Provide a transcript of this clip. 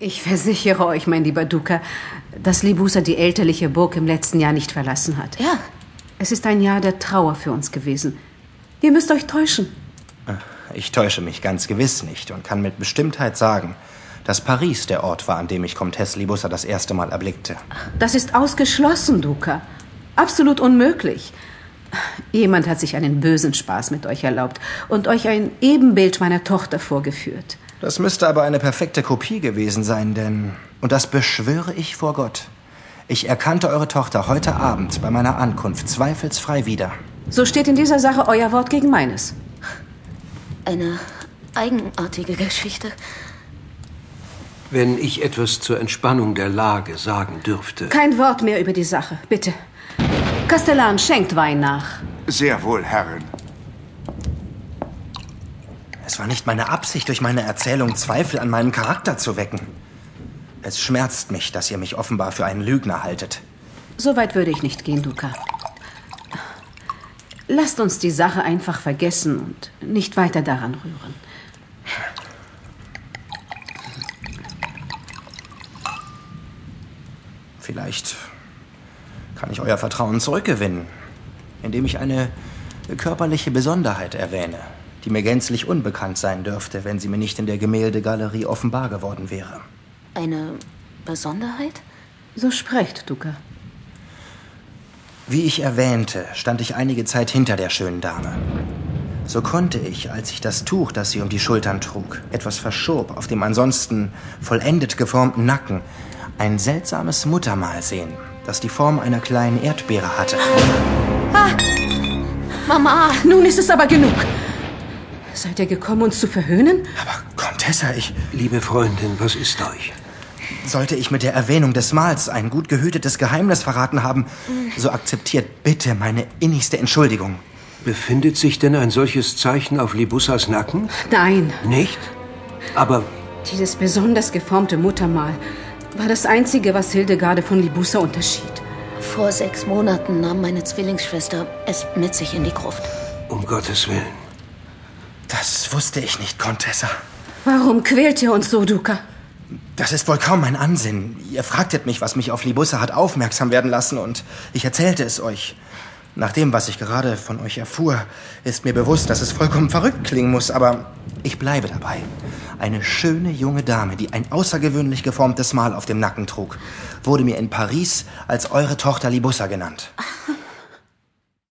Ich versichere euch, mein lieber Duca, dass Libussa die elterliche Burg im letzten Jahr nicht verlassen hat. Ja. Es ist ein Jahr der Trauer für uns gewesen. Ihr müsst euch täuschen. Ich täusche mich ganz gewiss nicht und kann mit Bestimmtheit sagen, dass Paris der Ort war, an dem ich Comtesse Libussa das erste Mal erblickte. Das ist ausgeschlossen, Duca. Absolut unmöglich. Jemand hat sich einen bösen Spaß mit euch erlaubt und euch ein Ebenbild meiner Tochter vorgeführt. Das müsste aber eine perfekte Kopie gewesen sein, denn, und das beschwöre ich vor Gott, ich erkannte eure Tochter heute Abend bei meiner Ankunft zweifelsfrei wieder. So steht in dieser Sache euer Wort gegen meines. Eine eigenartige Geschichte. Wenn ich etwas zur Entspannung der Lage sagen dürfte. Kein Wort mehr über die Sache, bitte. Kastellan, schenkt Wein nach. Sehr wohl, Herrin. Es war nicht meine Absicht, durch meine Erzählung Zweifel an meinem Charakter zu wecken. Es schmerzt mich, dass ihr mich offenbar für einen Lügner haltet. So weit würde ich nicht gehen, Duca. Lasst uns die Sache einfach vergessen und nicht weiter daran rühren. Vielleicht kann ich euer Vertrauen zurückgewinnen, indem ich eine körperliche Besonderheit erwähne, die mir gänzlich unbekannt sein dürfte, wenn sie mir nicht in der Gemäldegalerie offenbar geworden wäre. Eine Besonderheit? So sprecht, Duca. Wie ich erwähnte, stand ich einige Zeit hinter der schönen Dame. So konnte ich, als ich das Tuch, das sie um die Schultern trug, etwas verschob, auf dem ansonsten vollendet geformten Nacken, ein seltsames Muttermal sehen, das die Form einer kleinen Erdbeere hatte. Ah! Mama, nun ist es aber genug. Seid ihr gekommen, uns zu verhöhnen? Aber, Contessa, Liebe Freundin, was ist euch? Sollte ich mit der Erwähnung des Mahls ein gut gehütetes Geheimnis verraten haben, so akzeptiert bitte meine innigste Entschuldigung. Befindet sich denn ein solches Zeichen auf Libussas Nacken? Nein. Nicht? Aber... Dieses besonders geformte Muttermal war das Einzige, was Hildegarde von Libussa unterschied. Vor 6 Monaten nahm meine Zwillingsschwester es mit sich in die Gruft. Um Gottes Willen. Das wusste ich nicht, Contessa. Warum quält ihr uns so, Duca? Das ist wohl kaum mein Ansinnen. Ihr fragtet mich, was mich auf Libussa hat aufmerksam werden lassen, und ich erzählte es euch. Nach dem, was ich gerade von euch erfuhr, ist mir bewusst, dass es vollkommen verrückt klingen muss, aber ich bleibe dabei. Eine schöne junge Dame, die ein außergewöhnlich geformtes Mal auf dem Nacken trug, wurde mir in Paris als eure Tochter Libussa genannt.